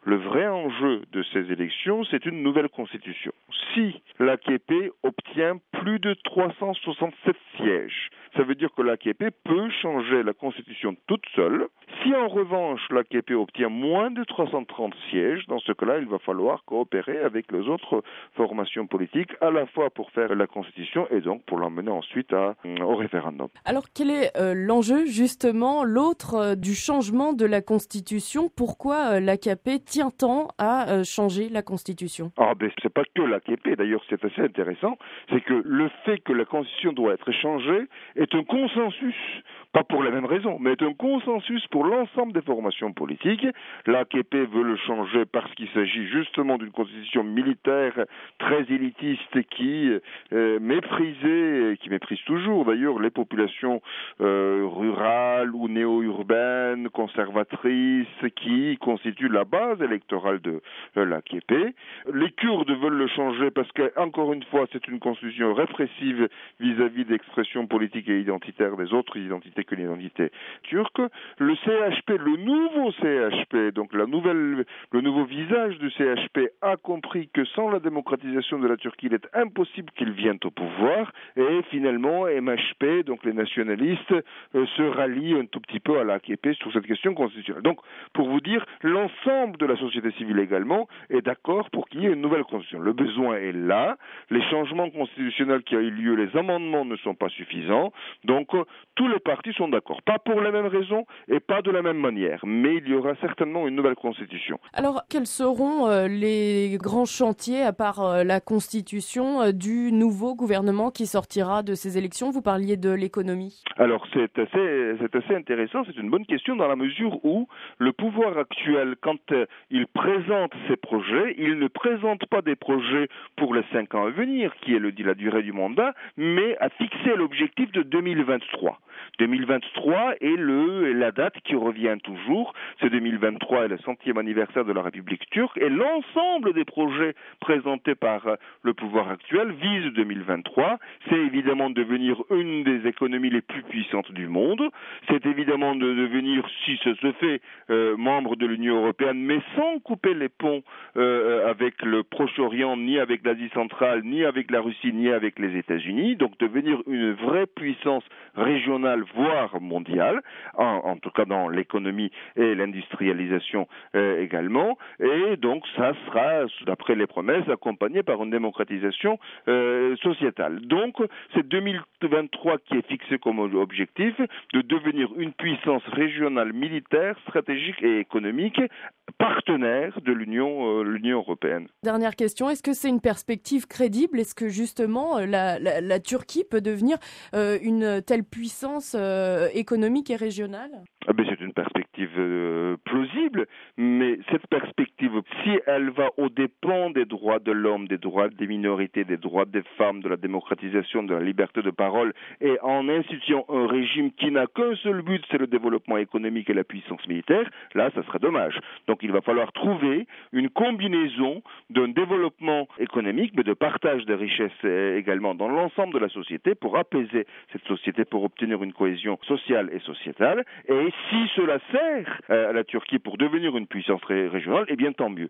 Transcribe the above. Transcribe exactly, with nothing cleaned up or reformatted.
Le vrai enjeu de ces élections, c'est une nouvelle constitution. Si l'A K P obtient plus de trois cent soixante-sept sièges, ça veut dire que l'A K P peut changer la constitution toute seule. Si en revanche l'A K P obtient moins de trois cent trente sièges, dans ce cas-là, il va falloir coopérer avec les autres formations politiques, à la fois pour faire la constitution et donc pour l'emmener ensuite à, au référendum. Alors quel est euh, l'enjeu justement, l'autre euh, du changement de la constitution? Pourquoi euh, l'A K P tient tant à euh, changer la constitution? Ah ben c'est pas que l'A K P, d'ailleurs c'est assez intéressant, c'est que le fait que la constitution doit être changée est un consensus, pas pour la même raison, mais est un consensus pour l'ensemble des formations politiques. L'A K P veut le changer parce qu'il s'agit justement d'une constitution militaire très élitiste qui euh, méprisait, qui méprise toujours d'ailleurs les populations euh, rurales ou néo-urbaines, conservatrices, qui constituent la base électorale de euh, l'A K P. Les Kurdes veulent le changer parce que, encore une fois, c'est une constitution répressive vis-à-vis d'expressions politiques et identitaires des autres identités que l'identité turque. Le C H P, le nouveau C H P, donc la nouvelle, le nouveau visage du C H P, a compris que sans la démocratisation de la Turquie, il est impossible qu'il vienne au pouvoir. Et finalement, M H P, donc les nationalistes, euh, se rallient un tout petit peu à l'A K P sur cette question constitutionnelle. Donc, pour vous dire, l'ensemble de la société civile également est d'accord pour qu'il y ait une nouvelle constitution. Le besoin est là, les changements constitutionnels qui ont eu lieu, les amendements ne sont pas suffisants, donc euh, tous les partis sont d'accord. Pas pour les mêmes raisons et pas de la même manière, mais il y aura certainement une nouvelle constitution. Alors, quels seront euh, les grands chantiers, à part euh, la constitution, euh, du nouveau gouvernement qui sortira de ces élections? Vous parliez de l'économie. Alors, c'est assez, c'est assez intéressant, c'est une bonne question dans la mesure où le pouvoir actuel, quand euh, il présente ses projets, il ne présente pas des projets pour les cinq ans à venir, qui est le, la durée du mandat, mais a fixé l'objectif de deux mille vingt-trois. deux mille vingt-trois est le, la date qui revient toujours, c'est deux mille vingt-trois est le centième anniversaire de la République turque, et l'ensemble des projets présentés par euh, le pouvoir actuel vise deux mille vingt-trois. C'est évidemment devenir une des économies les plus puissantes du monde, c'est évidemment de devenir, si ça se fait, euh, membre de l'Union européenne, mais sans couper les ponts euh, avec le Proche-Orient, ni avec l'Asie centrale, ni avec la Russie, ni avec les États-Unis, donc devenir une vraie puissance régionale, voire mondiale, en, en tout cas dans l'économie et l'industrialisation euh, également, et donc ça sera, d'après les promesses, accompagné par une démocratisation euh, sociétale. Donc c'est deux mille vingt-trois qui est fixé comme objectif de devenir une puissance régionale militaire, stratégique et économique, partenaire de l'Union, euh, l'Union européenne. Dernière question, est-ce que c'est une perspective crédible? Est-ce que justement la, la, la Turquie peut devenir euh, une telle puissance euh, économique et régionale? Ah ben c'est une perspective euh, plausible, mais cette perspective, si elle va aux dépens des droits de l'homme, des droits des minorités, des droits des femmes, de la démocratisation, de la liberté de parole, et en instituant un régime qui n'a qu'un seul but, c'est le développement économique et la puissance militaire, là, ça serait dommage. Donc il va falloir trouver une combinaison d'un développement économique, mais de partage des richesses également dans l'ensemble de la société pour apaiser cette société, pour obtenir une cohésion sociale et sociétale, et si cela sert à la Turquie pour devenir une puissance régionale, eh bien tant mieux.